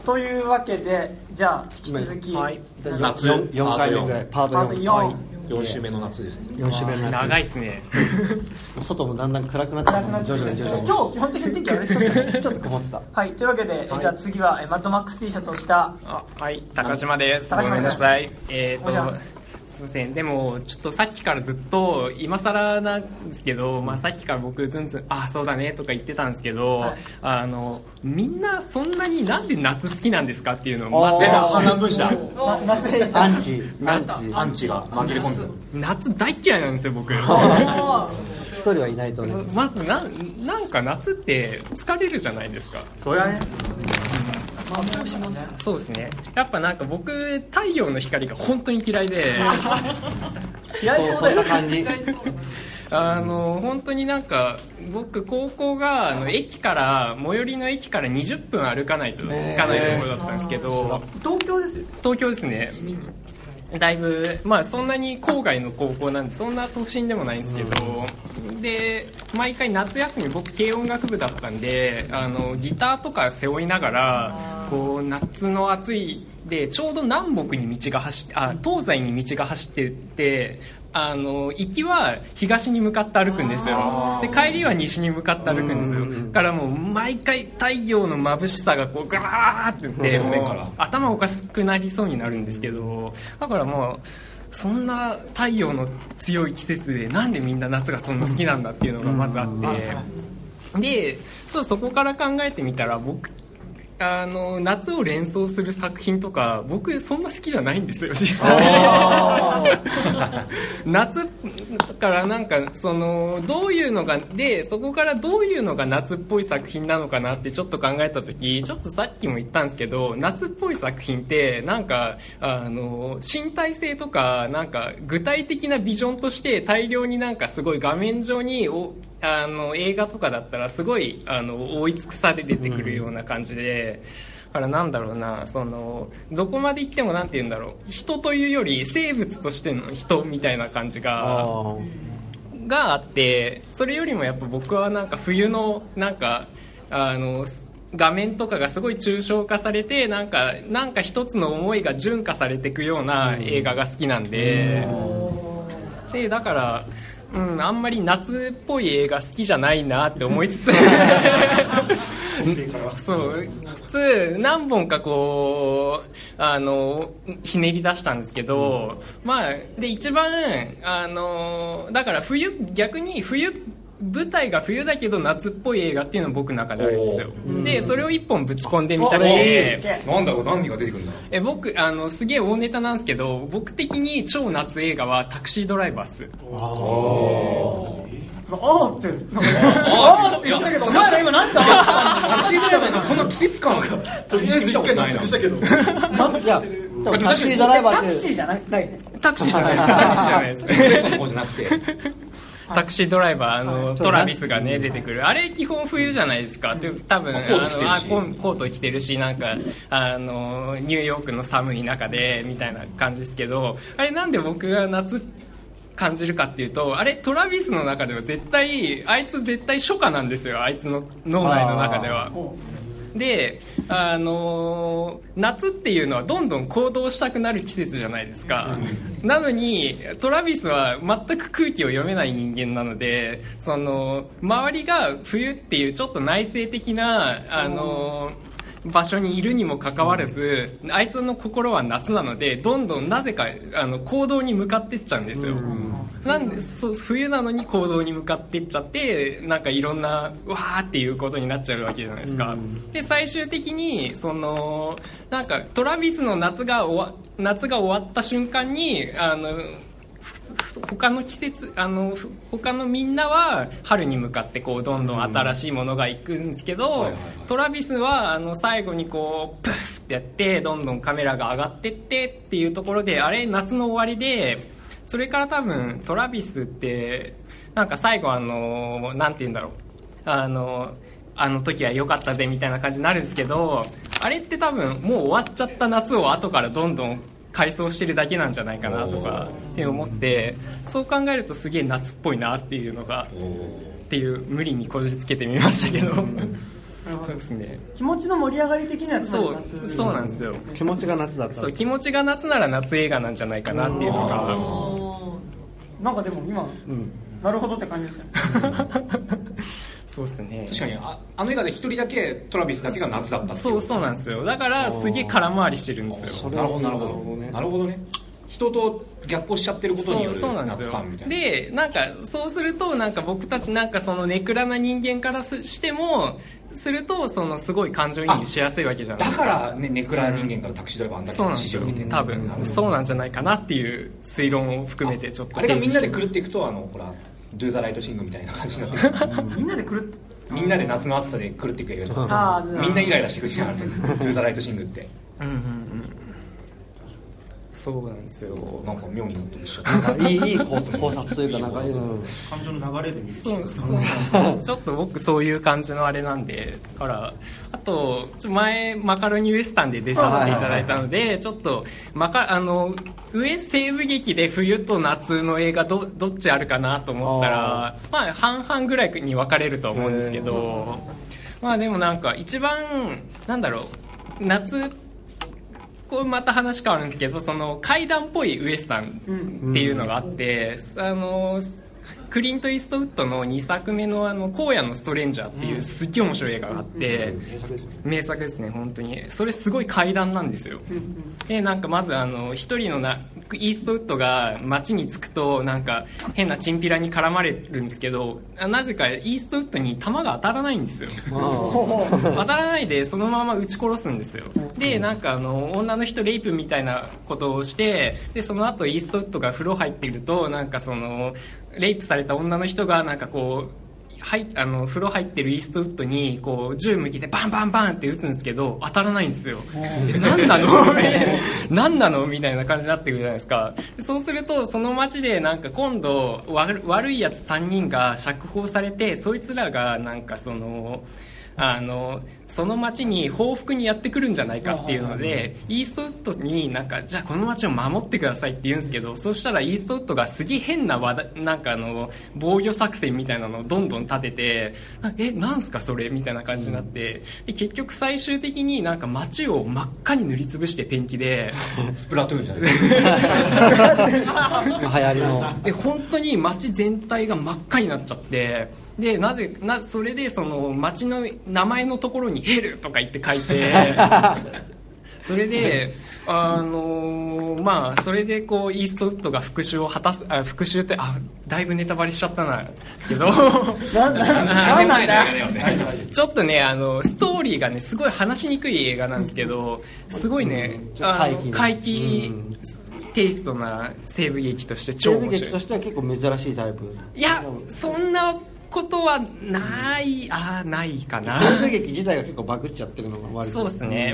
というわけで、じゃあ引き続き、 はい、 夏 4回目ぐらい、パート4、 4週目の夏ですね。 4週目の夏、 長いですね。 外もだんだん暗くなって徐々に今日基本的に天気あれですよね。 ちょっと曇ってた。 はい、というわけで、じゃあ次はマッドマックス T シャツを着た、 はい、高島です。ごめんなさい。すいません。でもちょっとさっきからずっと今更なんですけど、さっきから僕ずんずんそうだねとか言ってたんですけど、はい、みんなそんなになんで夏好きなんですかっていうのを出た反乱分子だ。 アンチが紛れ込んでる。 夏大嫌いなんですよ僕。 一人はいないとね。 まずなんか夏って疲れるじゃないですか。 そりゃね。 そうですね。やっぱなんか僕太陽の光が本当に嫌いで嫌いそうだよ。 本当になんか僕高校が駅から最寄りの駅から20分歩かないと着かないところだったんですけど、 東京ですよ。 東京ですね。だいぶそんなに郊外の高校なんでそんな都心でもないんですけど、で毎回夏休み僕軽音楽部だったんでギターとか背負いながらこう夏の暑いでちょうど南北に道が走って東西に道が走ってって行きは東に向かって歩くんですよ。で帰りは西に向かって歩くんですよ。だからもう毎回太陽の眩しさがこうガーっていってもう頭おかしくなりそうになるんですけど、だからもうそんな太陽の強い季節でなんでみんな夏がそんな好きなんだっていうのがまずあって、でそこから考えてみたら僕夏を連想する作品とか僕そんな好きじゃないんですよ実際。夏からなんかどういうのがでそこからどういうのが夏っぽい作品なのかなってちょっと考えた時、ちょっとさっきも言ったんですけど夏っぽい作品ってなんか身体性とかなんか具体的なビジョンとして大量になんかすごい画面上に映画とかだったらすごい覆い尽くされてくるような感じで、だからなんだろうなどこまで行ってもなんて言うんだろう、人というより生物としての人みたいな感じがあって、それよりもやっぱ僕はなんか冬のなんか画面とかがすごい抽象化されてなんか一つの思いが純化されていくような映画が好きなんで、だからあんまり夏っぽい映画好きじゃないなって思いつつそう普通何本かこうひねり出したんですけど、で一番だから逆に舞台が冬だけど夏っぽい映画っていうのが僕の中であるんですよ。でそれを一本ぶち込んでみたくて、 なんだろう、何が出てくるんだ。 僕すげえ大ネタなんですけど、僕的に超夏映画はタクシードライバーっす。 って言ったけど、お前ら今なんだタクシードライバーそんな季節感がとりあえず一回納得したけど、 じゃあタクシードライバーってタクシーじゃないタクシーじゃないですそこじゃなくてタクシードライバートラビスがね出てくる、あれ基本冬じゃないですか。多分コート着てるしなんかニューヨークの寒い中でみたいな感じですけど、あれなんで僕が夏感じるかっていうと、あれトラビスの中ではあいつ絶対初夏なんですよ、あいつの脳内の中では。で夏っていうのはどんどん行動したくなる季節じゃないですか。なのにトラビスは全く空気を読めない人間なので、周りが冬っていうちょっと内省的な場所にいるにもかかわらず、あいつの心は夏なのでどんどんなぜか行動に向かってっちゃうんですよ。なんで冬なのに行動に向かってっちゃってなんかいろんなわーっていうことになっちゃうわけじゃないですか。で最終的になんかトラビスの夏が終わった瞬間に他の季節他のみんなは春に向かってこうどんどん新しいものがいくんですけど、トラビスは最後にこうプフってやってどんどんカメラが上がってってっていうところで、あれ夏の終わりで、それから多分トラビスってなんか最後なんて言うんだろう、あの時は良かったぜみたいな感じになるんですけど、あれって多分もう終わっちゃった夏を後からどんどん回想してるだけなんじゃないかなとかって思って、そう考えるとすげえ夏っぽいなっていうのがっていう無理にこじつけてみましたけどそうですね。 気持ちの盛り上がり的にはつまり夏。 そうなんですよ。 気持ちが夏だった。 そう、気持ちが夏なら夏映画なんじゃないかなっていうのが。 なんかでも今、なるほどって感じですよ。 そうですね。 確かにあの映画で一人だけトラビスだけが夏だったっていう。 そうなんですよ。だからすげえ空回りしてるんですよ。 なるほどね。人と逆行しちゃってることによる夏感みたいな。 で、なんかそうするとなんか僕たちなんかそのネクラな人間からしてもするとそのすごい感情移入しやすいわけじゃないですか。 だからね、ネクラ人間からタクシードライバーあんだけ支持を受けて、 多分そうなんじゃないかなっていう推論を含めてちょっとあれがみんなで狂っていくとほらドゥーザライトシングみたいな感じになってくる。 みんなで狂って、 みんなで夏の暑さで狂っていく映画じゃん。みんなイライラしてくるじゃん、ドゥーザライトシングって。 そうなんですよ。 なんか妙になってるし、 いい考察というか、なんか感情の流れで見る。 そうなんです。ちょっと僕そういう感じのあれなんで、からあと前マカロニウエスタンで出させていただいたので、ちょっと西部劇で冬と夏の映画どっちあるかなと思ったら、まあ半々ぐらいに分かれると思うんですけど、まあでもなんか一番なんだろう、夏これまた話変わるんですけど、その怪談っぽいウエスタンっていうのがあって、クリント・イーストウッドの2作目の荒野のストレンジャーっていうすっげえ面白い映画があって、名作ですね、本当に。それすごい怪談なんですよ。で、なんかまず一人のイーストウッドが街に着くとなんか変なチンピラに絡まれるんですけど、なぜかイーストウッドに弾が当たらないんですよ。当たらないでそのまま撃ち殺すんですよ。で、なんか女の人レイプみたいなことをして、でその後イーストウッドが風呂入っていると、なんかそのレイプされた女の人がなんかこう風呂入ってるイーストウッドにこう銃向けてバンバンバンって撃つんですけど当たらないんですよ。何なの何なのみたいな感じになってくるじゃないですか。そうするとその街でなんか今度悪いやつ3人が釈放されて、そいつらがなんかその町に報復にやってくるんじゃないかっていうので、イーストウッドになんかじゃあこの町を守ってくださいって言うんですけど、そしたらイーストウッドがすげえ変ななんか防御作戦みたいなのをどんどん立てて、なんすかそれみたいな感じになって、で結局最終的になんか町を真っ赤に塗りつぶしてペンキでスプラトゥーンじゃないですか。 流行りの。 で本当に町全体が真っ赤になっちゃって、でそれでその町の名前のところにヘルとか言って書いてそれでまあそれでこうイーストウッドが復讐を果たす、復讐ってだいぶネタバレしちゃったなけどなんだちょっとねストーリーがねすごい話しにくい映画なんですけど、すごいね怪奇テイストな西部劇として超面白い。 西部劇としては結構珍しいタイプ。 いやそんなことはないかな。 西部劇自体が結構バグっちゃってるのが割と。 そうですね、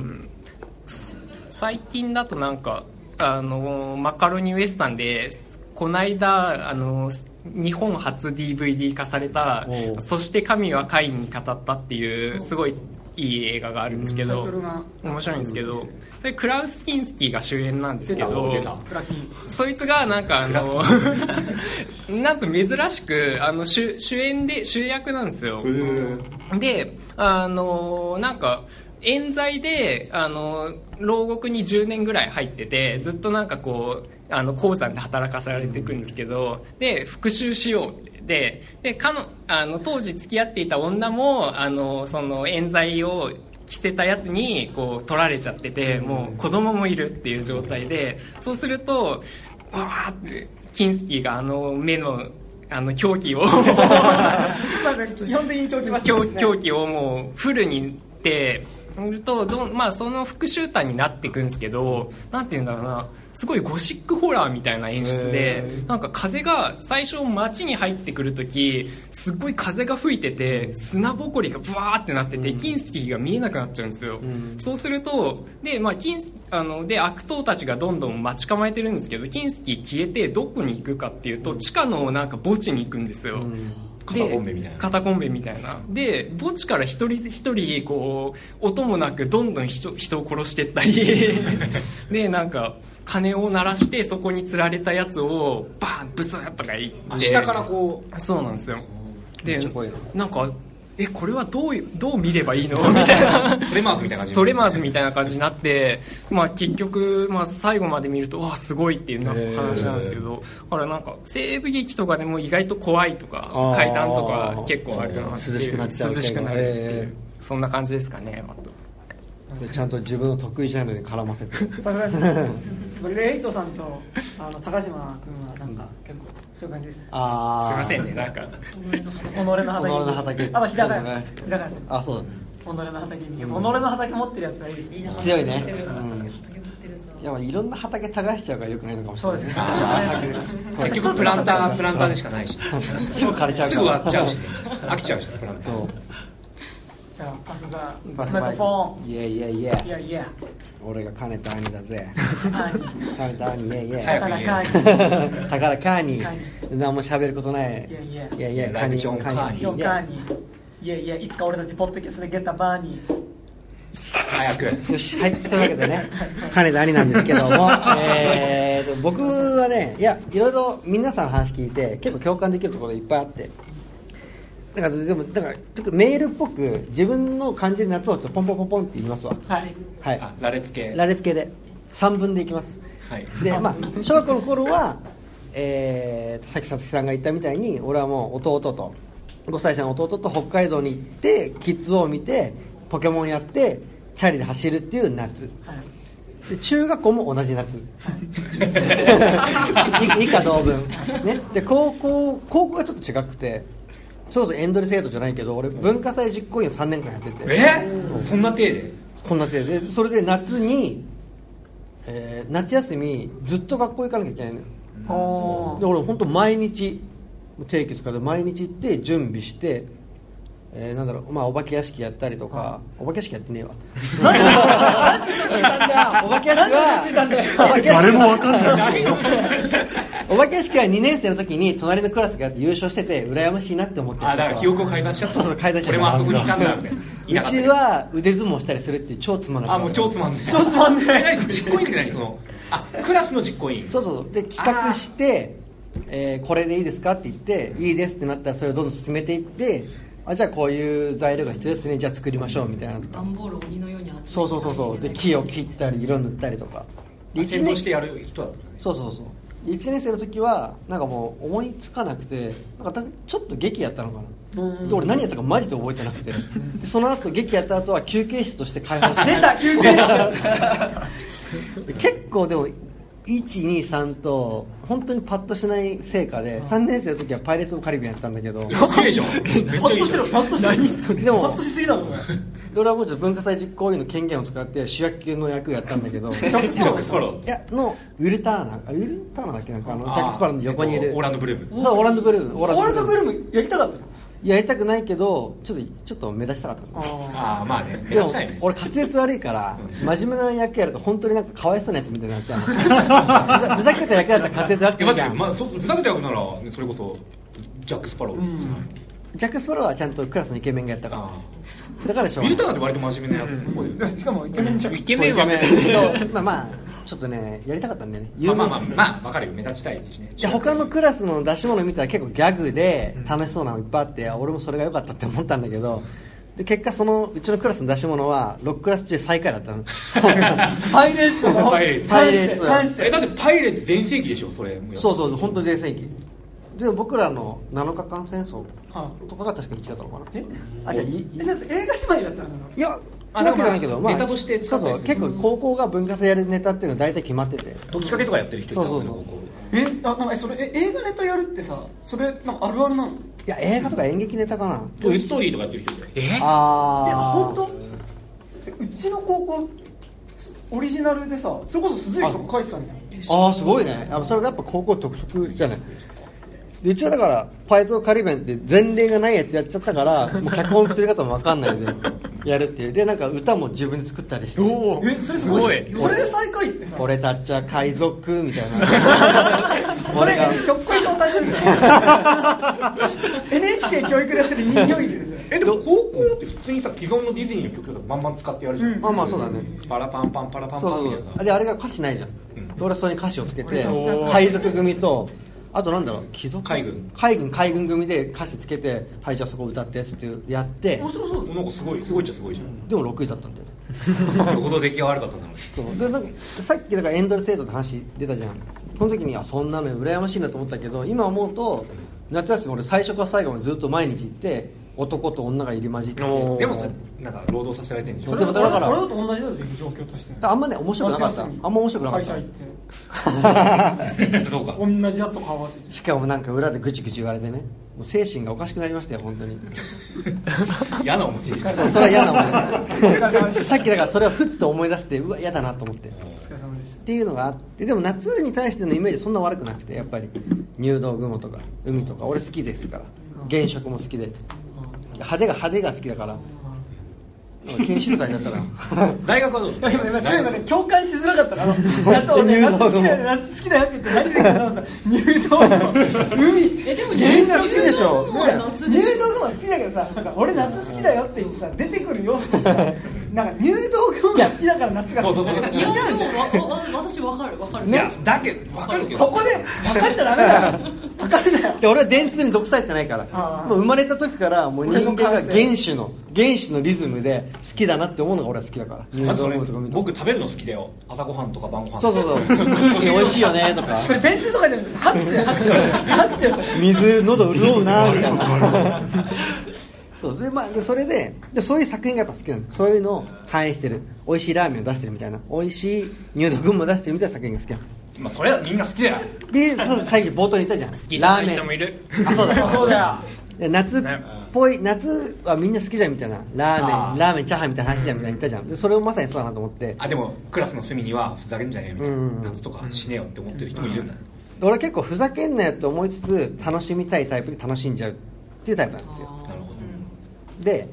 最近だとなんかマカロニウエスタンでこの間日本初 DVD 化されたそして神はカインに語ったっていうすごいいい映画があるんですけど、面白いんですけど、それクラウス・キンスキーが主演なんですけど、そいつがなんかなんと珍しく主演で主役なんですよ。でなんか冤罪で牢獄に10年ぐらい入ってて、ずっとなんかこう鉱山で働かされていくんですけど、で復讐しようで当時付き合っていた女もその冤罪を着せたやつにこう取られちゃってて、もう子供もいるっていう状態で、そうするとわーってキンスキーが目の狂気を基本的に狂気をもうフルにいってとまあその復讐譚になっていくんですけど、なんていうんだろうな、すごいゴシックホラーみたいな演出で、なんか風が最初街に入ってくるときすっごい風が吹いてて砂ぼこりがブワーってなってて、キンスキーが見えなくなっちゃうんですよ。そうするとで、まあで悪党たちがどんどん待ち構えてるんですけど、キンスキー消えてどこに行くかっていうと地下のなんか墓地に行くんですよ。 カタコンベみたいな。 カタコンベみたいな。で、墓地から一人一人、こう、音もなくどんどん人を殺してったり、で、なんか、鐘を鳴らして、そこに釣られたやつを、バーン、ブスッとか言って。 下からこう。そうなんですよ。で、なんか、 これはどう見ればいいのみたいなトレマーズみたいな感じトレマーズみたいな感じになって、結局、最後まで見るとわすごいっていう話なんですけど、だからなんか西部劇とかでも意外と怖いとか階段とか結構あるなっていう、 涼しくなっちゃう、 涼しくなるっていう、そんな感じですかね。 ちゃんと自分の得意ジャンルに絡ませてさすがですね。レイトさんと高島君はなんか結構そういう感じですね。 すいませんね、なんか己の畑。あと日高屋さん。 そうだね。 己の畑に己の畑持ってるやつがいいですね。 強いね。いやいろんな畑耕しちゃうからよくないのかもしれない。 そうですね。 結局プランターでしかないし、 すぐ枯れちゃうから。 すぐ終わっちゃうしね。飽きちゃうしね、プランター。 じゃあパスザマイクロフォン。 いや俺が金田兄だぜ。金田兄宝カーニー。何も喋ることない。いやカニジョンカーニー。 いつか俺たちポッドキャストでゲッタバーニー。 早く。 よし、はい、というわけでね、金田兄なんですけども、僕はね、いろいろ皆さんの話聞いて結構共感できるところがいっぱいあって、だからメールっぽく自分の感じる夏をポンポンポンポンって言いますわ。 はい。 羅列系で3分でいきます。 はい。 で、小学校の頃は、さっきさつきさんが言ったみたいに、俺はもう弟と5歳差の弟と北海道に行ってキッズを見てポケモンやってチャリで走るっていう夏、で中学校も同じ夏、以下同文、ね、で高校がちょっと違くて、そうそうエンドレスエイトじゃないけど俺文化祭実行委員を3年間やってて、 そんな体でこんな手で、それで夏に、夏休みずっと学校行かなきゃいけないのよ。で俺本当毎日定期使って毎日行って準備して、お化け屋敷やったりとか、お化け屋敷やってねえわ。お化け屋敷は誰もわかんない。 お化け屋敷は2年生の時に隣のクラスが優勝してて羨ましいなって思って。 だから記憶を改ざんしちゃった。 そう改ざんしちゃった。 俺もあそこにいたんだみたいな。 うちは腕相撲したりするっていう超つまんない。 もう超つまんない。実行委員って何、そのクラスの実行委員。 そうで企画して、これでいいですかって言っていいですってなったらそれをどんどん進めていって、じゃあこういう材料が必要ですね、じゃあ作りましょうみたいなとか、 段ボールを鬼のように集めて、 そうで木を切ったり色塗ったりとか、 先導してやる人だったね。 そう1年生の時はなんかもう思いつかなくて、なんかちょっと劇やったのかな、で俺何やったかマジで覚えてなくて、でその後劇やった後は休憩室として開放して出た休憩室結構でも123と本当にパッとしない成果で、3年生の時はパイレーツ・オブ・カリビアンやったんだけど、 すげえじゃん。めっちゃいいじゃん。 パッとし何それ、 でもパッとしすぎだろ。 俺はもうちょっと文化祭実行委員の権限を使って主役級の役やったんだけど、 ジャック・スパロー。 いやのウィルターナだっけ、なんかジャック・スパローの横にいるオーランド・ブルーム。 オーランド・ブルームやりたかったの？ やりたくないけどちょっと目指したかった。 まあね、目でも指したいね。 俺滑舌悪いから真面目な役やると本当になんかかわいそうなやつみたいになっちゃうふざけた役だったら滑舌悪くないじゃん。 ふざけた役ならそれこそジャック・スパロー。 ジャック・スパローはちゃんとクラスのイケメンがやったから、だからしょうがない。 ウィルターなんて割と真面目な役だよね。 しかもイケメンじゃん。 イケメンはまあちょっとねやりたかったんだよね。 まあ分かるよ、目立ちたいしね。 いや他のクラスの出し物見たら結構ギャグで楽しそうなのいっぱいあって、俺もそれが良かったって思ったんだけど、で結果うちのクラスの出し物は6クラス中最下位だったの。 パイレーツとかパイレーツパイレーツだってパイレーツ全盛期でしょそれ。 そう本当全盛期で、僕らの7日間戦争とかが確か1だったのかな。 じゃあ映画姉妹だったの？ いやわけじゃないけど、 ネタとして使ったりする。 結構高校が文化祭やるネタっていうのは大体決まってて、 解きかけとかやってる人いたもんね。 なんかそれ映画ネタやるってさ、それなんかあるあるなの？ いや映画とか演劇ネタかな。 トイストーリーとかやってる人いたよ。 いや本当？うちの高校オリジナルでさ、それこそ鈴木とか書いてたんだよ。 すごいね。それがやっぱ高校特色じゃない。でうちはだからパイレーツ・オブ・カリビアンって前例がないやつやっちゃったからもう脚本作り方も分かんないでやるっていう。でなんか歌も自分で作ったりして、 それすごい。それで最下位ってさ、 俺たちは海賊みたいな俺がひょっこり紹介してるじゃん。NHK 教育でやってる人形劇ですよ。 でも高校って普通にさ既存のディズニーの曲とかバンバン使ってやるじゃん。 まあそうだね。 パラパンパンパラパンパンみたいなさ。 であれが歌詞ないじゃん。俺はそれに歌詞をつけて海賊組とあとなんだろう、貴族海軍組で歌詞つけて、はいじゃあそこ歌ってやつってやって面白そうだなんかすごいっちゃすごいじゃん。 でも6位だったんだよねよほど出来が悪かったんだろう。 そうでなんかさっきだからエンドレスエイトって話出たじゃん。その時にそんなの羨ましいなと思ったけど、今思うと夏休み俺最初から最後までずっと毎日行って男と女が入り混じってでもさ、なんか労働させられてるんでしょ。 でもだから俺と同じだよ状況としてあんまね面白くなかった。あんま面白くなかった会社行ってそうか。 同じやつと顔合わせてしかもなんか裏でぐちぐち言われてね、もう精神がおかしくなりましたよ本当に嫌な思い出。 それは嫌なもんお疲れ様でしたねさっきだからそれをふっと思い出して、うわ嫌だなと思ってっお疲れ様でしたていうのがあって、でも夏に対してのイメージそんな悪くなくて、やっぱり入道雲とか海とか俺好きですから、原色も好きで派手が好きだから、急に静かになったら大学はどう？ 今そういうのね共感しづらかったな。夏俺夏好きだよ夏好きだよって言って何でかなと思ったら入道の海でもみんな好きでしょ、 もう夏でしょ。 入道雲好きだけどさ、なんか俺夏好きだよって言ってさ出てくるよってさ、なんか入道雲が好きだから夏が好きそうだよ。 いやでも私わかる。 いやだけど分かるけど。 そこで分かっちゃダメだよ。分かるなよ。 で俺は電通に毒されてないからあーもう生まれた時からもう人間が俺の感性原始のリズムで好きだなって思うのが俺は好きだから入あとそれ道雲とか見て僕食べるの好きだよ。朝ごはんとか晩ごはん。 そう空気美味しいよねとかそれ電通とかじゃなくて拍手よ。 水喉潤うなみたいなそうで、まあ、それでそういう作品がやっぱ好きなんです。そういうのを反映してる、美味しいラーメンを出してるみたいな、美味しい入道雲を出してるみたいな作品が好きなのまあそれはみんな好きだよ。 でそう最初冒頭に言ったじゃん、 好きじゃない人もいる。 あそうだそうだよ。 で夏っぽい、夏はみんな好きじゃんみたいな、ラーメンチャーハンみたいな話じゃんみたいな言ったじゃん。でそれをまさにそうだなと思って、 あでもクラスの隅にはふざけんじゃねえみたいな、 うん夏とか死ねよって思ってる人もいるんだよ。 俺は結構ふざけんなよって思いつつ楽しみたいタイプで楽しんじゃうっていうタイプなんですよ。 なるほど。 で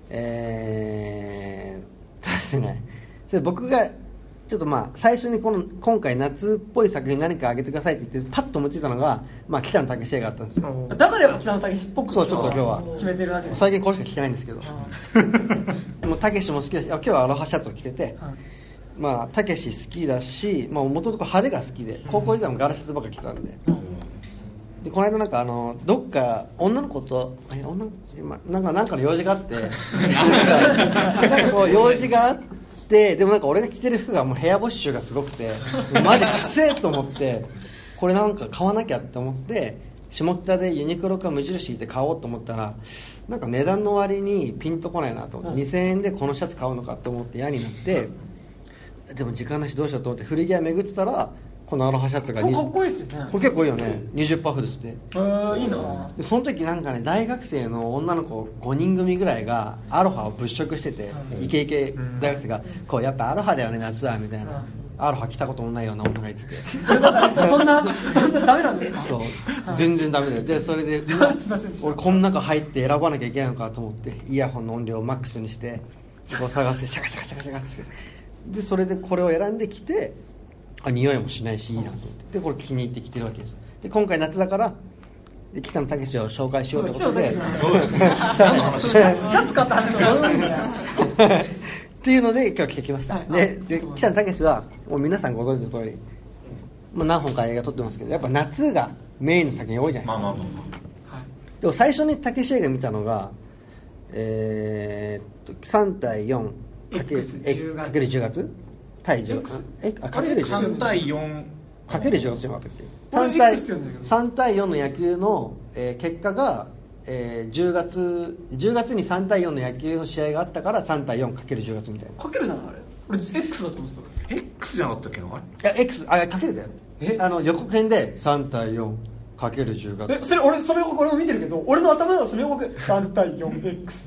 ですね、で僕がちょっとまあ最初に今回夏っぽい作品何かあげてくださいって言ってパッと思いついたのが、まあ、北野武映画あったんですよ。 だからやっぱ北野武っぽくそうちょっと今日は決めてるわけです。 最近これしか聞けないんですけどもう武も好きだし、今日はアロハシャツを着てて、まあ武好きだし、まあ、元々派手が好きで高校時代もガラシャツばっか着てたんで、でこの間なんかどっか女の子となんかの用事があってなんかこう用事があってでもなんか俺が着てる服がもう部屋干し臭がすごくてマジくせえと思ってこれなんか買わなきゃって思って下北でユニクロか無印で買おうと思ったらなんか値段の割にピンとこないなと思って、2000円でこのシャツ買うのかと思って嫌になって、でも時間なしどうしようと思って古着屋巡ってたらこのアロハシャツがこれかっこいいですよね。 これ結構いいよね、20%オフですって。 いいな。 でその時なんかね大学生の女の子5人組ぐらいがアロハを物色してて、イケイケ大学生がこうやっぱアロハだよね夏はみたいな、アロハ着たこともないような女が言っててそんなダメなんですか。 そう全然ダメだよ。でそれで俺この中入って選ばなきゃいけないのかと思ってイヤホンの音量をマックスにしてそこを探してシャカシャカシャカシャカってでそれでこれを選んできて匂いもしないしいいなと思ってでこれ気に入ってきてるわけです。で今回夏だからで北野武を紹介しようということで何の話してたの？ シャツ買った話をっていうので今日来てきました、で北野武はもう皆さんご存知の通り、まあ、何本か映画撮ってますけどやっぱ夏がメインの作品多いじゃないですか。 まあでも最初に武映画見たのが3対 4×10 月対10月かける 3対4 かける10月じゃなかったっけ。 俺 X って言うんだけど 3対4の野球の、結果が、10月に3対4の野球の試合があったから3対 4×10 月みたいな。 かけるなのあれ。俺 X だと思ってた。 X じゃなかったっけなあいや X かけるだよ。予告編で3対 4×10 月。 それ俺それをこれも見てるけど俺の頭ではそれを3対 4X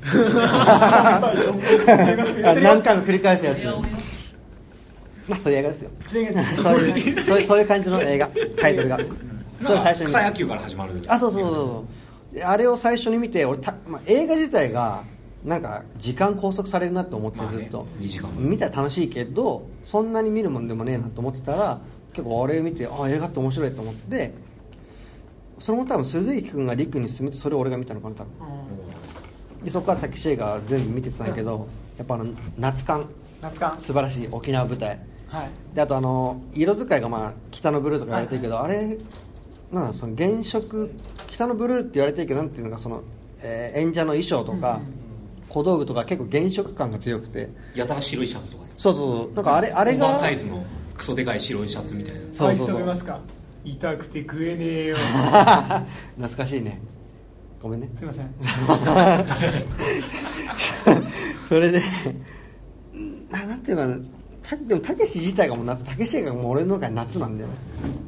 何回も繰り返すやつ。まあそういう映画ですよ。そういう感じの映画タイトルが。それ最初に草野球から始まる。 そうあれを最初に見て俺映画自体がなんか時間拘束されるなと思ってずっと、 2時間見たら楽しいけどそんなに見るもんでもねえなと思ってたら結構あれを見て映画って面白いと思ってそれも多分鈴木君が陸に進めてそれを俺が見たのかな多分。でそこから武映画全部見てたんだけどやっぱ夏感素晴らしい沖縄舞台、であと色使いがまあ北のブルーとか言われてるけど、あれなんかその原色北のブルーって言われてるけどなんていうのかその、演者の衣装とか、小道具とか結構原色感が強くてやたら白いシャツとかね。 そうそうなんかあれがオーバーサイズのクソでかい白いシャツみたいな。 アイス食べますか？痛くて食えねえよ懐かしいね、ごめんねすいませんそれでなんていうのかな、でもたけし自体がもうたけしがもう俺の中で夏なんだよね。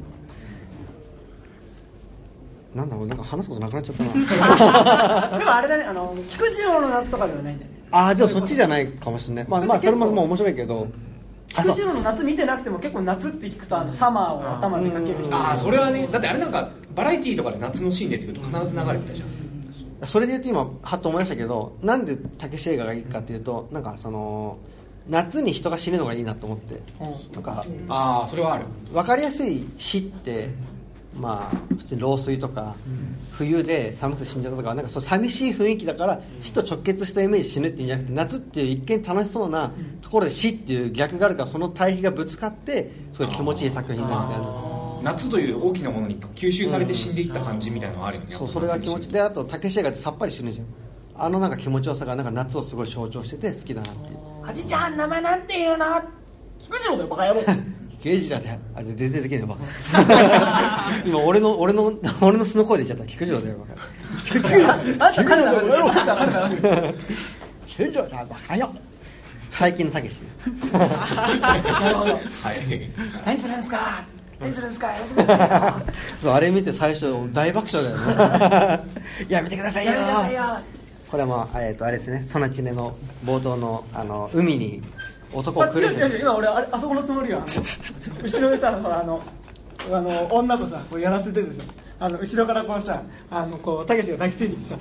なんだろう、なんか話すことなくなっちゃったなでもあれだね、菊次郎の夏とかではないんだよね。 ああでもそっちじゃないかもしれない。まあそれももう面白いけど、 菊次郎の夏見てなくても結構夏って聞くとサマーを頭でかける人。 ああそれはね、だってあれなんかバラエティーとかで夏のシーン出てくると必ず流れてたじゃん。 それで言うと今はっと思い出したけど、なんでたけし映画がいいかっていうと、なんかその夏に人が死ぬのがいいなと思って、なんかああそれはある。 分かりやすい死ってまあ普通に老衰とか、冬で寒くて死んじゃったとか、なんかそう寂しい雰囲気だから死と直結したイメージ死ぬっていうんじゃなくて、夏っていう一見楽しそうなところで死っていう逆があるから、その対比がぶつかってすごい気持ちいい作品になるみたいな。 夏という大きなものに吸収されて死んでいった感じみたいなのがあるよね。 そうそれが気持ちで、あとたけし映画ってさっぱり死ぬじゃん。なんか気持ちよさがなんか夏をすごい象徴してて好きだなっていう。 はじちゃん名前なんて言うの？菊次郎だよバカ野郎刑事だって全然できねえわ今俺の素の声で言っちゃった。菊次郎だよ菊次郎あんた彼だよ菊次郎さんバカよ。最近のたけしなるほど、はい、何するんですか何するんですかやめてくださいよそうあれ見て最初大爆笑だよねやめてくださいよ。これはまあ、あれですね、ソナチネの冒頭の海に男を来る。 違う今俺あそこのつもりは後ろでさ女とさこうやらせてるんですよ。後ろからこうさこうたけしが抱きついてきてさ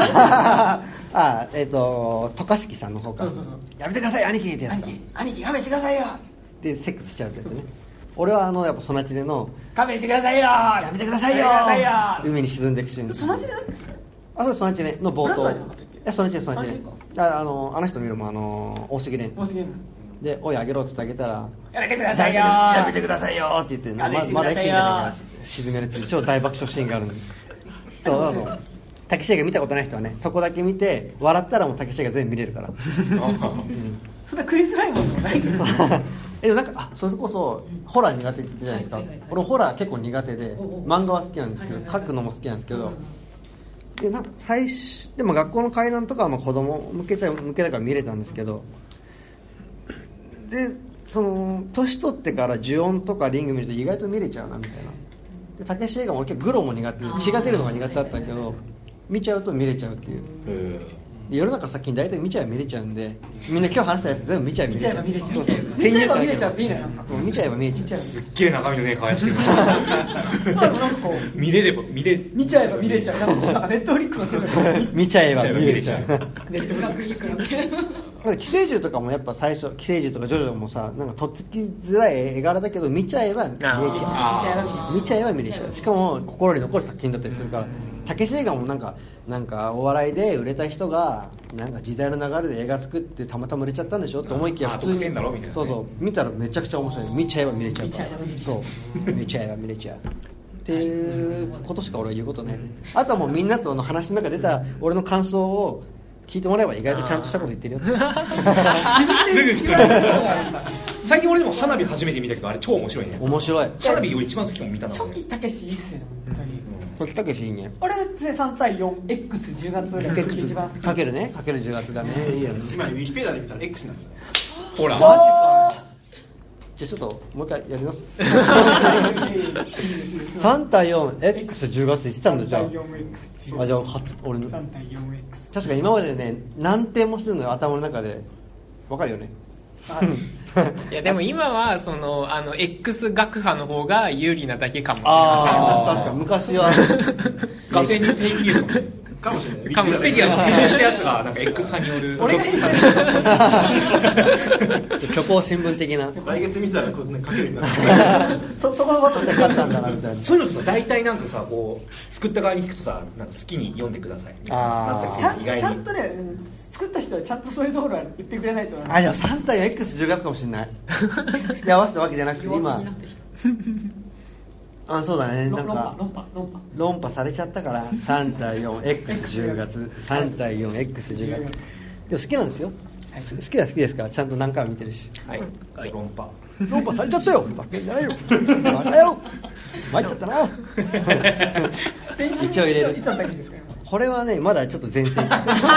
渡嘉敷さんの方からそうやめてください兄貴ってやつ。 兄貴勘弁してくださいよでセックスしちゃうってやつね。俺はやっぱソナチネの勘弁してくださいよやめてくださいよやめてくださいよ海に沈んでいく瞬間。 その時代だっけ？ そうソナチネの冒頭。ソナチネソナチネあの人見るも大杉蓮でおいあげろって言ってあげたらやめてくださいよやめてくださいよって言ってまだ生きてんじゃないから沈めるっていう超大爆笑シーンがあるんです。たけし映画見たことない人はね、そこだけ見て笑ったらもうたけし映画全部見れるから、 そんな食いづらいものもないけどなんかそれこそホラー苦手じゃないですか。俺ホラー結構苦手で漫画は好きなんですけど、描くのも好きなんですけど、でなんかでも学校の怪談とかはまあ子供向けだから見れたんですけど、でその年取ってから呪音とかリング見ると意外と見れちゃうなみたいな。でたけし映画も結構グロも苦手で血が出るのが苦手だったけど見ちゃうと見れちゃうっていう。で世の中先に大体見ちゃえば見れちゃうんで、みんな今日話したやつ全部見ちゃえば見れちゃう。見ちゃえば見れちゃう。見ちゃえば見れちゃう。 すっげえ中身のね顔してる見れちゃえば見れちゃう。なんかネットフリックスの人が見ちゃえば見れちゃう。 哲学いくらって寄生獣とかもやっぱ最初寄生獣とかジョジョもさ、なんかとっつきづらい絵柄だけど見ちゃえば見れちゃう。見ちゃえば見れちゃう。しかも心に残る作品だったりするから、たけし映画もなんかお笑いで売れた人がなんか時代の流れで映画作ってたまたま売れちゃったんでしょと思いきや普通にそうそう見たらめちゃくちゃ面白い。見ちゃえば見れちゃうから、そう見ちゃえば見れちゃうっていうことしか俺は言うことない。あとはもうみんなとの話の中で出た俺の感想を聞いてもらえば意外とちゃんとしたこと言ってるよ。 最近俺でも花火初めて見たけどあれ超面白いね。 面白い。 花火俺一番好きも見たの。 初期たけしいいっすよ本当に。 たけしいいね。 俺は3対 4X10 月が一番好き。 かけるね、かける10月だね。いいよね。 今ウィキペディアで見たら X なんですね。 ほらじゃあちょっともう一回やります。3対 4X10 月言ってたんだ。じゃあじゃあ俺の 3対 4X 確か今までね何点もしてるのよ頭の中で。わかるよね。 いやでも今はそのX 学派の方が有利なだけかもしれまあ確かに昔は画線にフェイクニュースもかもしれない。ウィキペディアの編集したやつがなんか X 派による俺が虚構新聞的な。 来月見たらこうかけるんだそこのバトルで勝ったんだなみたいな。 そういうのさ大体なんかさこう作った側に聞くとさなんか好きに読んでくださいみたいななったりする。意外にちゃんとね作った人はちゃんとそういうところは言ってくれないと。 じゃあ3対 X10 月かもしれない。で合わせたわけじゃなくて今そうだね、なん論か破論破されちゃったから3対 4X10 月3対 4X10 月でも好きなんですよ、好きですからちゃんと何回も見てるし、 はい論破されちゃったよバカじゃないよバカよ参っちゃったな一応入れる。 いつの時ですか？ これはねまだちょっと前線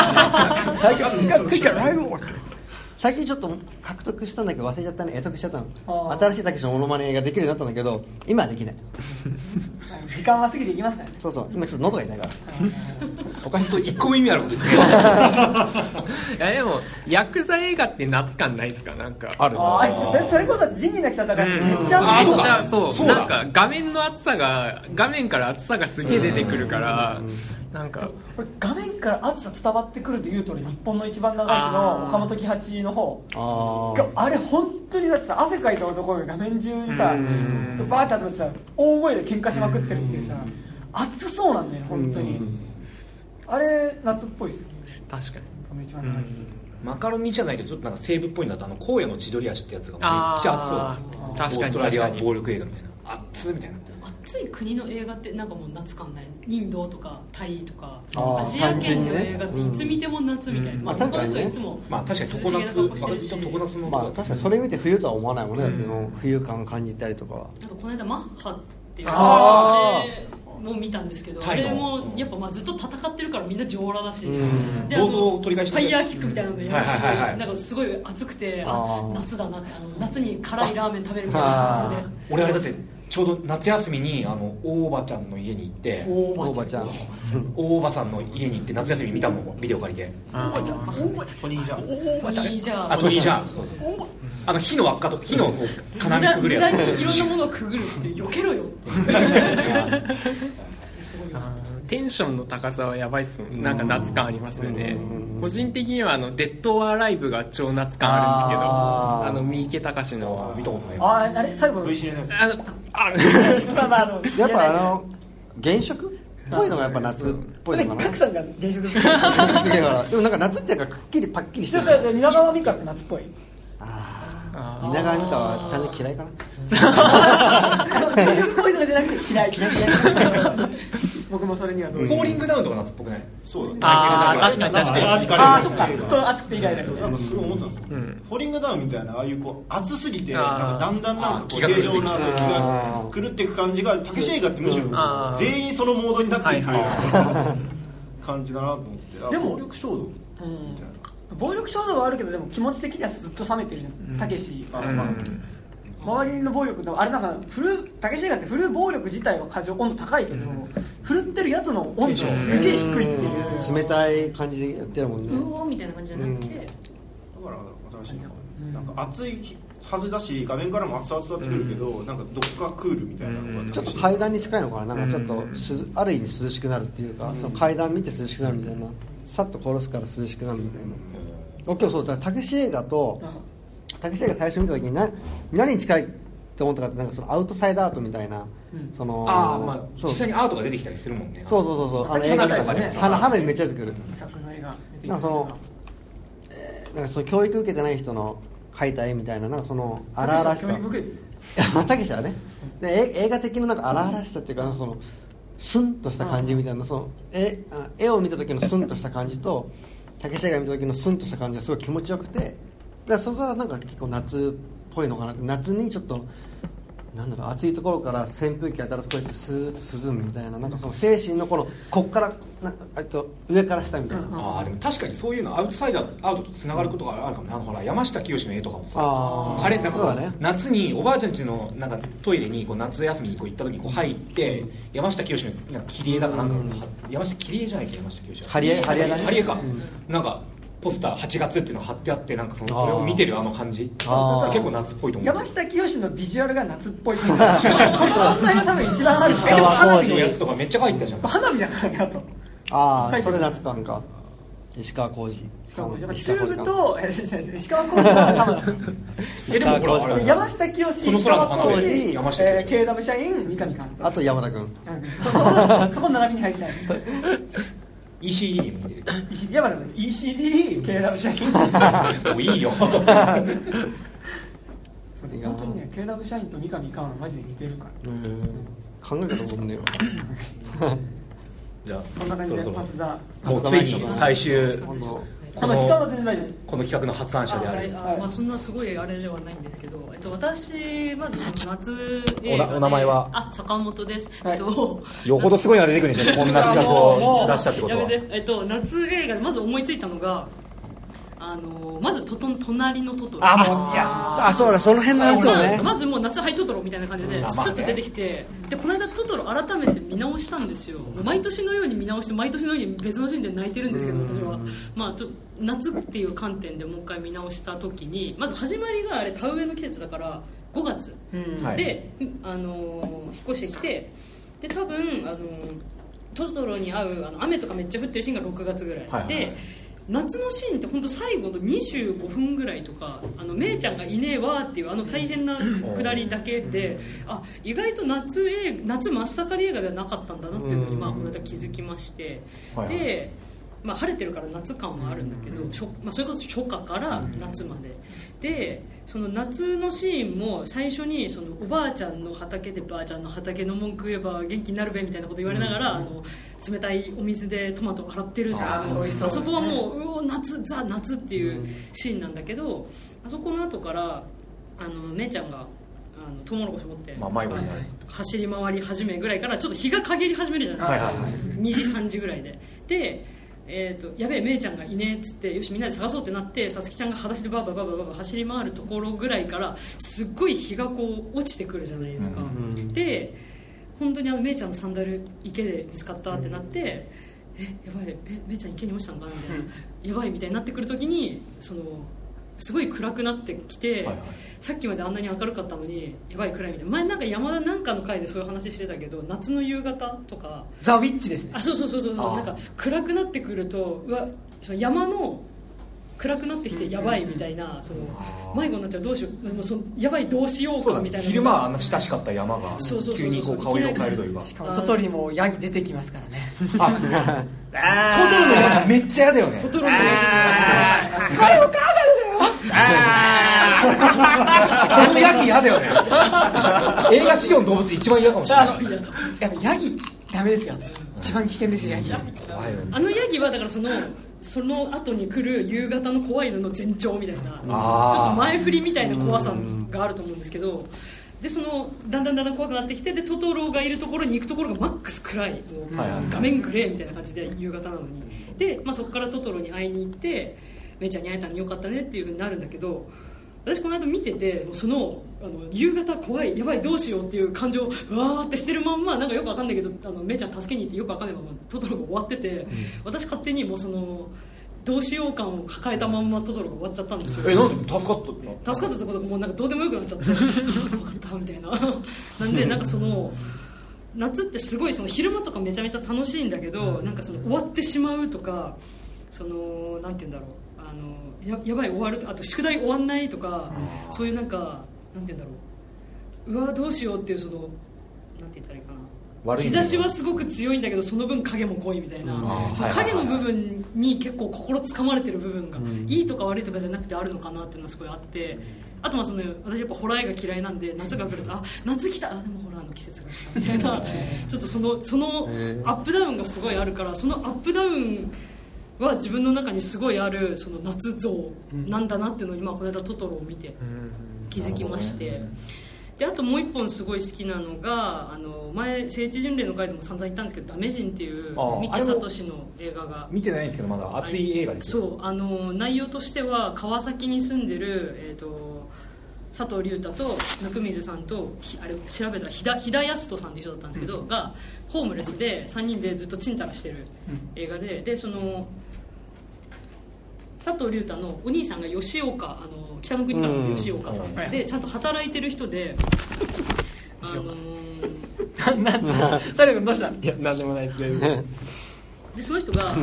最近ちょっと獲得したんだけど忘れちゃったね、得得しちゃったの。新しいたけしのモノマネができるようになったんだけど今はできない時間は過ぎていきますからね。 そう今ちょっと喉が痛いからおかしいと一個も意味あること言ってるいやでもヤクザ映画って夏感ないですか？なんかあるそれこそ仁義なき戦いめっちゃそうなんか画面から熱さがすげえ出てくるからなんか画面から熱さ伝わってくるというと日本の一番長いの岡本喜八の方あれ本当にだってさ汗かいた男が画面中にさバーッて集まってさ大声で喧嘩しまくってるっていうさ熱そうなんだよ本当にあれ夏っぽいっすよ確かに一番長いマカロニじゃないけどちょっとなんか西部っぽいんだと荒野の千鳥足ってやつがめっちゃ熱そう確かにオーストラリア暴力映画みたいな熱みたいな暑い国の映画ってなんかもう夏感ない。インドとかタイとかアジア単純にね圏の映画っていつ見ても夏みたいな、他の人はいつもまあ確かに常夏のまあ確かにそれ見て冬とは思わないもんね、だけど冬感感じたりとかは。 あとこの間マッハっていうあれも見たんですけど、あれもやっぱまあずっと戦ってるからみんな上裸だし、で銅像を取り返してファイヤーキックみたいなのやるし、なんかすごい暑くて夏だなって、夏に辛いラーメン食べるみたいな感じで。 俺あれだってちょうど夏休みに大ばちゃんの家に行って大ばちゃん大ばさんの家に行って夏休み見たもんビデオ借りて大ばちゃんトニージャントニージャートニージャンそう火の輪っかと火のこう金網くぐるやつ無駄にいろんなものをくぐるって避けろよってすごいテンションの高さはやばいっすもん。なんか夏感ありますよね。個人的にはデッド・オア・ライブが超夏感あるんですけど、三池隆の見たことないあれ最後 VC のやつやっぱ原色っぽいのがやっぱ夏っぽいのかな。 角さんが原色するでもなんか夏っていうかくっきりパッキリしてる。 蜷川美香って夏っぽい蜷川美香はちゃんと嫌いかな。 夏っぽいとかじゃなくて嫌い僕もそれにはどうポーリングダウンとか夏っぽくない？ そうあー確かにそっかずっと暑くてイライラなんかすごい思ってたんですよ、フォーリングダウンみたいなああいうこう暑すぎてなんかだんだんなんかこう正常な気が狂っていく感じがたけし映画ってむしろ全員そのモードになっていく感じだなと思ってでも暴力衝動みたいな暴力衝動はあるけどでも気持ち的にはずっと冷めてるじゃんたけし周りの暴力あれなんかたけし映画って振る暴力自体は過剰温度高いけど振るってるやつの温度すげえ低いっていう冷たい感じでやってるもんね。 うおーみたいな感じじゃなくて、 だから新しいなんか暑いはずだし画面からも熱々伝わってくるけどなんかどっかクールみたいなのがちょっと階段に近いのかな。なんかちょっとある意味涼しくなるっていうか、その階段見て涼しくなるみたいな、さっと殺すから涼しくなるみたいな。今日そうだたけし映画とたけし映画最初見た時に何に近いって思ったかってなんかそのアウトサイドアートみたいな、そのまあ実際にアートが出てきたりするもんね。 そう映画とかね花火めっちゃ出てくる。 自作の映画なんかなんかその教育受けてない人の描いた絵みたいななんかその荒々しさ。たけしはね。で映画的ななんか荒々しさっていうかなんかそのスンとした感じみたいなその絵を見た時のスンとした感じとたけし映画見た時のスンとした感じがすごい気持ちよくて、そこがなんか結構夏っぽいのかなって。夏にちょっとなんだろう暑いところから扇風機当たらすこうやってスーッと涼むみたいななんかその精神のこっから上から下みたいな。 でも確かにそういうのアウトサイダーアウトとつながることがあるかもね。ほら山下清の絵とかもさ彼なんか夏におばあちゃん家のなんかトイレにこう夏休みにこう行った時にこう入って山下清のなんか切り絵だかなんか山下切り絵じゃないっけ山下清貼り絵だね。 貼り絵かなんかポスター8月っていうのが貼ってあってなんかそれを見てる感じ結構夏っぽいと思う。 山下清のビジュアルが夏っぽいその存在が多分一番あるでも花火のやつとかめっちゃ書いてたじゃん。 花火だからねそれ夏感か。石川浩二チューブと石川浩二は玉田でもほら山下清石川浩二KW 社員三上監督あと山田君そこ並びに入りたい ECD に見てる。 いやまあ ECD、KW 社員もういいよ本当にね、KW 社員と三上寛はマジで似てるから考え方もんねじゃあそんな感じでパスザもうついに最終この期間は全然大丈夫。 この企画の発案者であるまあ、そんなすごいあれではないんですけど、私まず夏映画でお名前は坂本です、 よほどすごいのが出てくるんでしょうね、こんな企画を出したってことは。 やめて、夏映画でまず思いついたのがまず隣のトトロ。 そうだ、その辺の話をね。 まずもう夏ハイトトロみたいな感じでスッと出てきて、でこの間トトロ改めて見直したんですよ。毎年のように見直して毎年のように別のシーンで泣いてるんですけど、私はまあ夏っていう観点でもう一回見直した時に、まず始まりがあれ田植えの季節だから5月で、引っ越してきて、で多分トトロに合う雨とかめっちゃ降ってるシーンが6月ぐらいで、夏のシーンって本当最後の25分ぐらいとか、めいちゃんがいねえわっていう大変なくだりだけで、意外と夏真っ盛り映画ではなかったんだなっていうのにこの間気づきまして、で、晴れてるから夏感はあるんだけど、それこそ初夏から夏まで、その夏のシーンも最初にそのおばあちゃんの畑でばあちゃんの畑の文句言えば元気になるべみたいなこと言われながら、冷たいお水でトマト洗ってるじゃん。あそこはもうザ・夏っていうシーンなんだけど、あそこの後からめいちゃんがトウモロコシ持って走り回り始めぐらいからちょっと日が陰り始めるじゃないですか、2時3時ぐらいでやべえめいちゃんがいねえっつって、よしみんなで探そうってなって、さつきちゃんが裸足でバーバーバーバーバー走り回るところぐらいからすっごい日がこう落ちてくるじゃないですか、で本当にめいちゃんのサンダル池で見つかったってなって、やばい、めいちゃん池に落ちたのかなみたいな、やばいみたいになってくるときにすごい暗くなってきて、さっきまであんなに明るかったのにやばい暗いみたいな。前なんか山田なんかの回でそういう話してたけど、夏の夕方とかザ・ウィッチですね。 そうなんか暗くなってくるとその山の暗くなってきてやばいみたいな、迷子になっちゃう、どうしよう、やばいどうしようかみたいな。 昼間は親しかった山が急にこう顔色を変えるというか、 しかもトトロにもヤギ出てきますからね。 トトロのヤギめっちゃ嫌だよね。 トトロのヤギあのヤギ嫌だよね。映画史上の動物一番嫌かもしれない。 やっぱヤギダメですよ。一番危険ですよヤギ。 ヤギはだからその後に来る夕方の怖いのの前兆みたいな、ちょっと前振りみたいな怖さがあると思うんですけど、でだんだん怖くなってきて、でトトロがいるところに行くところがマックス暗い、画面グレーみたいな感じで夕方なのに、で、そこからトトロに会いに行って、めいちゃんに会えたのによかったねっていう風になるんだけど、私この間見てて、夕方怖いやばいどうしようっていう感情をうわーってしてるまんま、なんかよくわかんないけどめいちゃん助けに行ってよくわかんないままトトロが終わってて、私勝手にもうどうしよう感を抱えたまんまトトロが終わっちゃったんですよ。 なんで助かったの？ 助かったってことがもうなんかどうでもよくなっちゃってよかったみたいな。なんでなんか夏ってすごい昼間とかめちゃめちゃ楽しいんだけど、なんか終わってしまうとか、なんて言うんだろう、やばい終わると、あと宿題終わんないとか、そういうなんかなんて言うんだろう、うわどうしようっていうなんて言ったらいいかな。日差しはすごく強いんだけどその分影も濃いみたいな、影の部分に結構心つかまれてる部分が、いいとか悪いとかじゃなくてあるのかなっていうのがすごいあって、あとは私やっぱホラー映画嫌いなんで、夏が来ると夏来た、でもホラーの季節が来たみたいなちょっとそのアップダウンがすごいあるから、そのアップダウンは自分の中にすごいある夏像なんだなっていうのに、この間トトロを見て気づきまして、であともう一本すごい好きなのが前聖地巡礼の回でも散々言ったんですけど、ダメ人っていう三木聡の映画が見てないんですけど、まだ熱い映画です。 そう内容としては川崎に住んでる、佐藤隆太と温水さんとあれ調べたら飛田康人さんっていう人だったんですけど、がホームレスで3人でずっとチンタラしてる映画で、佐藤隆太のお兄さんが吉岡、北の国からの吉岡さんで、ちゃんと働いてる人で、 誰かどうした？ いや何でもないですでその人が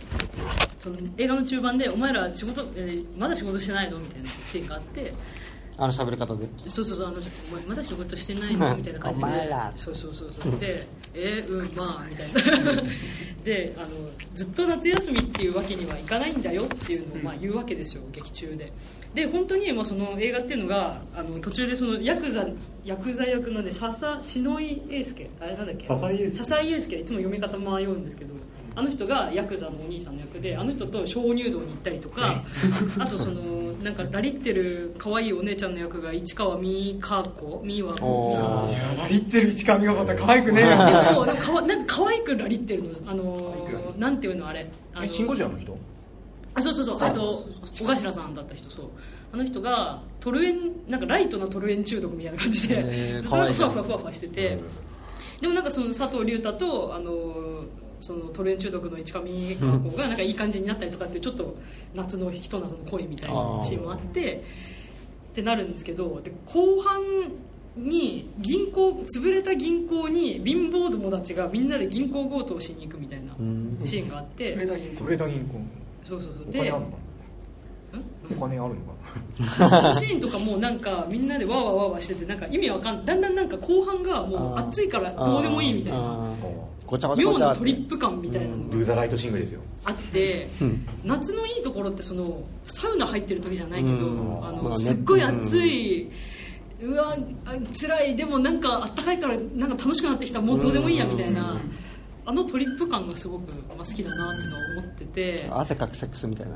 映画の中盤でお前ら仕事、まだ仕事してないのみたいなシーンがあって、 あの喋り方で。 そうまだ仕事してないのみたいな感じで、 お前らそうでまあみたいなでずっと夏休みっていうわけにはいかないんだよっていうのをまあ言うわけですよ、劇中で。で本当にまあその映画っていうのが途中でそのヤクザ役のね篠井英介、あれなんだっけ、笹井英介、いつも読み方迷うんですけど、あの人がヤクザのお兄さんの役で、あの人と鍾乳洞に行ったりとか、あとそのなんかラリってる可愛いお姉ちゃんの役が市川美香子、ラリってる市川美香子って可愛くねえよ。 でもなんか可愛くラリってるの、なんていうのあれ、 シン・ゴジラの人？ そうあと小頭さんだった人、そうあの人がなんかライトなトルエン中毒みたいな感じでずっとなんかふわふわしてて、でもなんかその佐藤隆太とそのトルエン中毒の市川美香子がなんかいい感じになったりとかって、ちょっと夏のひと夏の恋みたいなシーンもあってってなるんですけど、で後半に潰れた銀行に貧乏友達がみんなで銀行強盗しに行くみたいなシーンがあって、 潰れた銀行、 そうでお金あるのかなそのシーンとかもなんかみんなでワーワーしてて、なんか意味わかんない、だんだんなんか後半がもう暑いからどうでもいいみたいな妙なトリップ感みたいなのがルーザライトシングですよあって、夏のいいところってそのサウナ入ってる時じゃないけど、すっごい暑い、うわ辛い、でもなんかあったかいからなんか楽しくなってきた、もうどうでもいいやみたいな、あのトリップ感がすごく好きだなっていうのを思ってて、 汗かくセックスみたいな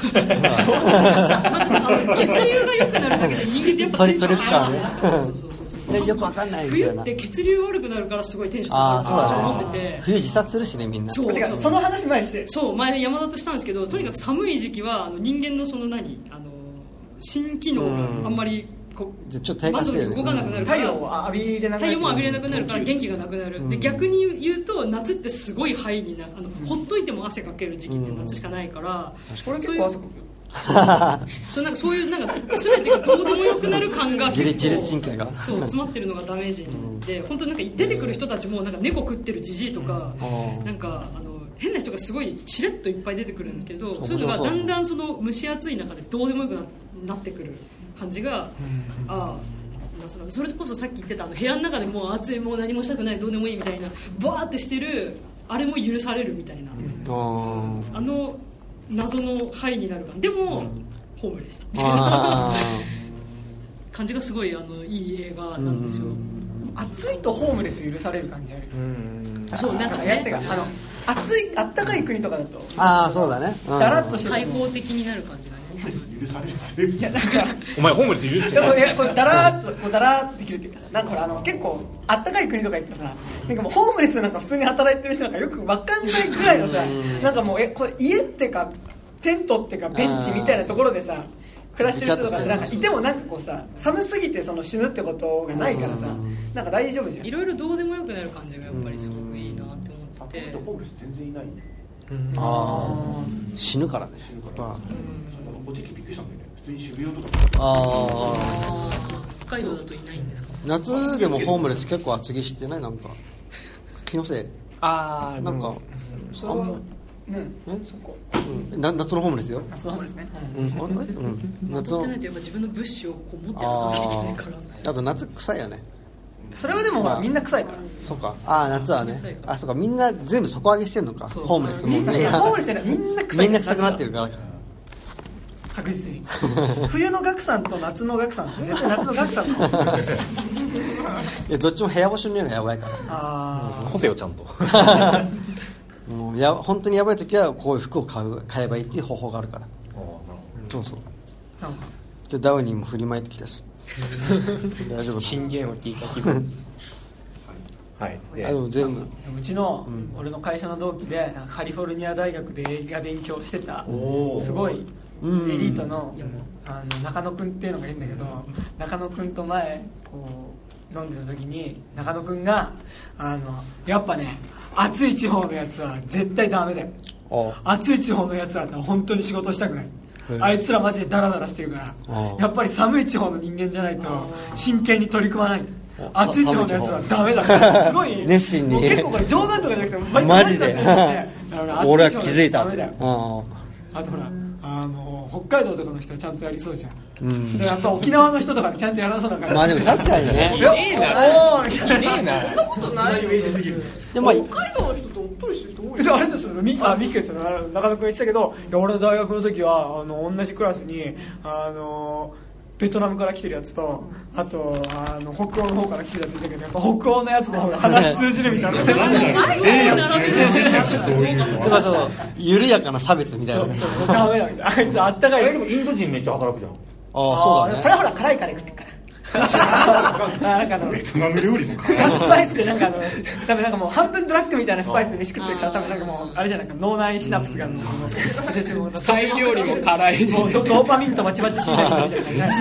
血流が良くなるだけで人間ってやっぱテンション上がるじゃないですか。 よくわかんないみたいな。 冬って血流悪くなるからすごいテンション下がるって私は思ってて、 冬自殺するしねみんな。 その話前にして、 前山田としたんですけど、とにかく寒い時期は人間のその心機能があんまりちょっと低下してるよね、 動かなくなるから、 太陽も浴びれなくなるから元気がなくなる、で逆に言うと夏ってすごいハイになる、ほっといても汗かける時期って夏しかないから、 これ結構汗かくそういうなんか全てがどうでもよくなる感が自律神経がそう詰まってるのがダメージで、本当になんか出てくる人たちもなんか猫食ってるジジイとか、なんか変な人がすごいしれっといっぱい出てくるんだけど、そういうのがだんだんその蒸し暑い中でどうでもよくなってくる感じが、それこそさっき言ってた部屋の中でもう暑い、もう何もしたくない、どうでもいいみたいなバーってしてるあれも許されるみたいな、謎のハイになる感でも、ホームレスみたいな感じがすごいいい映画なんですよ。 暑いとホームレス許される感じある。 そうなんかね、 あったかい国とかだとそうだね、 だらっとして開放的になる感じがね。 許されるっていう、いやなんかお前ホームレス許してる。でもこれだらーっとできるっていうかさ、なんかほら結構あったかい国とか行ってさ、なんかもうホームレスなんか普通に働いてる人なんかよく分かんないぐらいのさ、なんかもうこれ家ってかテントってかベンチみたいなところでさ暮らしてる人とかなんかいても、なんかこうさ寒すぎてその死ぬってことがないからさ、なんか大丈夫じゃん。 いろいろどうでもよくなる感じがやっぱりすごくいいなって思ってて、 ホームレス全然いない。 死ぬからね。 こっち来てびっくりしたんだよね。普通に渋谷とか。 北海道だといないんですか。 夏でもホームレス結構厚着してない、なんか気のせい。なんかそれはそこ。 夏のホームレスよ。 夏のホームレスね。 夏の。やっぱ自分の物資をこう持ってなきゃいけないから。 あと夏臭いよね。 それはでもほらみんな臭いから。 そうか。夏はね。そうか、みんな全部底上げしてんのか。ホームレスもみんなホームレスじゃない、みんな臭い。 みんな臭くなってるから。 確実に。冬のガクさんと夏のガクさん、絶対夏のガクさん。いやどっちも部屋干しの匂いがやばいから。 干せよちゃんと。 もう本当にやばい時はこういう服を買えばいいっていう方法があるから。そうそう。今日ダウニーも振りまいてきたし。大丈夫。 震源を聞いた気分。 はい。 全部。 うちの俺の会社の同期でカリフォルニア大学で映画勉強してたすごいエリートの中野くんっていうのがいるんだけど、中野くんと前こう飲んでた時に中野くんがやっぱね、暑い地方のやつは絶対ダメだよ。暑い地方のやつは本当に仕事したくない。あいつらマジでダラダラしてるから、やっぱり寒い地方の人間じゃないと真剣に取り組まない。暑い地方のやつはダメだからすごい熱心に。 結構これ冗談とかじゃなくてマジで俺は気づいた。 あとほら北海道とかの人はちゃんとやりそうじゃん。 やっぱ沖縄の人とかちゃんとやらそうな感じ。 まあでも確かにね。 いいな。いいな。 イメージすぎる。 でも北海道の人とおっとりしてる人多い。あれですよ。ミキですよ。中野君言ってたけど、いや俺大学の時は同じクラスにベトナムから来てるやつと、あと北欧の方から来てるやついたけど、やっぱ北欧のやつの方が話通じるみたいな。 だからそう緩やかな差別みたいな。 ダメだみたいな。あいつあったかい。 でもインド人めっちゃ働くじゃん。 ああそうだね。 それはほら辛いから食ってっから。なんかベトナム料理のスパイスでなんか多分なんかもう半分ドラッグみたいなスパイスで飯食ってるから、多分なんかもうあれじゃないか、脳内シナプスがタイ料理も辛い、 もうドーパミンとバチバチしないみたいな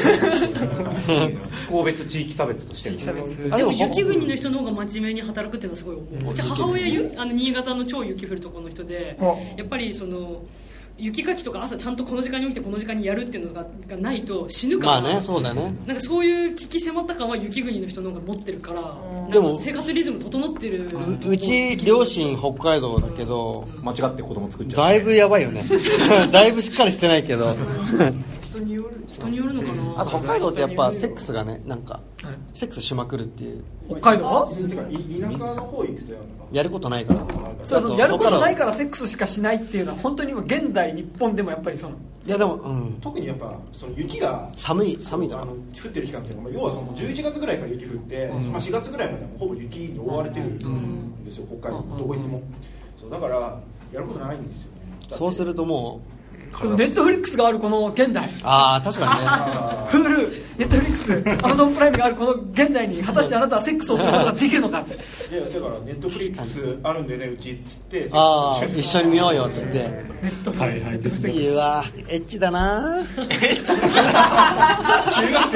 気候別地域差別としてでも雪国の人の方が真面目に働くっていうのはすごい思う。うち母親新潟の超雪降るところの人で、やっぱりその雪かきとか朝ちゃんとこの時間に起きてこの時間にやるっていうのがないと死ぬから、 まあね、そうだね。 なんかそういう危機迫った感は雪国の人の方が持ってるから、 でも生活リズム整ってる。 うち両親北海道だけど、 間違って子供作っちゃう。 だいぶやばいよね。だいぶしっかりしてないけど。 人によるのかな。 あと北海道ってやっぱセックスがね、なんかセックスしまくるっていう。 北海道？ 田舎の方行くとやることないから。 そうやることないからセックスしかしないっていうのは本当に現代日本でもやっぱりその。 いやでも、 特にやっぱその雪が寒いだから降ってる期間っていうのは、要はその11月ぐらいから雪降って、4月ぐらいまではほぼ雪に覆われてるんですよ、北海道どこ行っても。そうだからやることないんですよね。 そうするともうネットフリックスがあるこの現代、 ああ確かにね。 Hulu、ネットフリックス、Amazon プライムがあるこの現代に果たしてあなたはセックスをすることができるのかって。 いやだからネットフリックスあるんでねうちっつって、 ああ一緒に見ようよっつって。 はいはい。 いいわエッチだな。 中学生。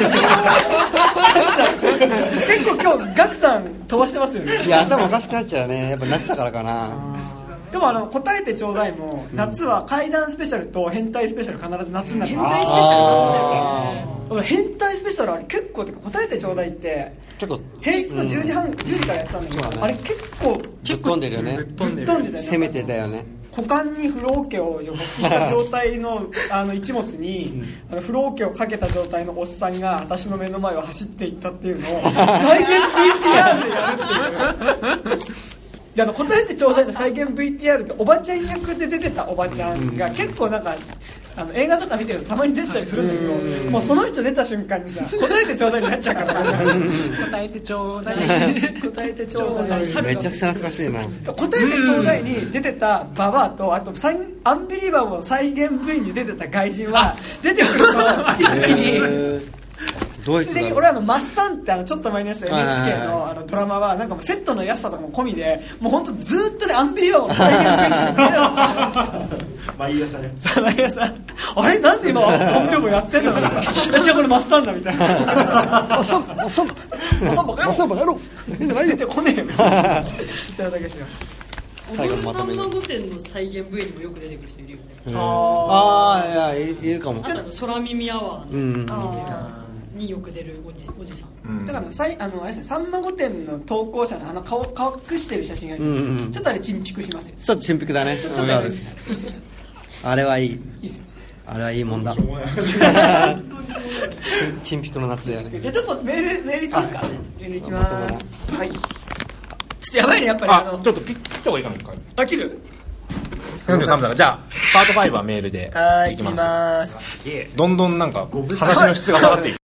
結構今日ガクさん飛ばしてますよね。 いや頭おかしくなっちゃうね。やっぱ夏だからかな。 でも答えてちょうだいも、夏は怪談スペシャルと変態スペシャル必ず夏になってる。 変態スペシャルなんだよね。 変態スペシャルあれ結構答えてちょうだいって結構平日の10時からやってたんだけど、あれ結構ぶっ飛んでるよね。 ぶっ飛んでたよね。 攻めてたよね。 股間に風呂桶を勃起した状態の一物に風呂桶をかけた状態のおっさんが私の目の前を走っていったっていうのを再現 VTR でやるっていう。答えてちょうだいの再現 VTR でおばちゃん役で出てたおばちゃんが結構なんか映画とか見てるとたまに出てたりするんだけど、もうその人出た瞬間にさ答えてちょうだいになっちゃうから答えてちょうだい答えてちょうだいめちゃくちゃ懐かしいな。 答えてちょうだいに出てたババアとあとアンビリバボー再現 V に出てた外人は出てくると一気にすでに俺マッサンってちょっと前にやった NHK のドラマはなんかもうセットの安さとかも込みでもう本当ずっとねアンビリバボーの再現 V に出てた。 毎朝ね。 毎朝あれなんで今アンビリバボーやってんだろうみたいな。じゃあこれマッサンだみたいな。マッサンバカ野郎出てこねえよ。いただけします。 踊るさんま御殿の再現 V にもよく出てくる人いるよね。 ああいやいるかも。 あと空耳アワーによく出るおじさん。 だからさんま御殿の投稿者の顔隠してる写真があるじゃないですか。ちょっとあれチンピクしますよ。 ちょっとチンピクだね。 ちょっとあれですね。 あれはいい。 いいっすよ。 あれはいいもんだ。チンピクの夏だよね。 じゃあちょっとメールいきますか。メールいきます。はい。ちょっとやばいねやっぱりちょっと切った方がいいかな一回。 切る。 43分だ。じゃあパート5はメールでいきます。 はい、いきます。 どんどんなんか話の質が下がっていく。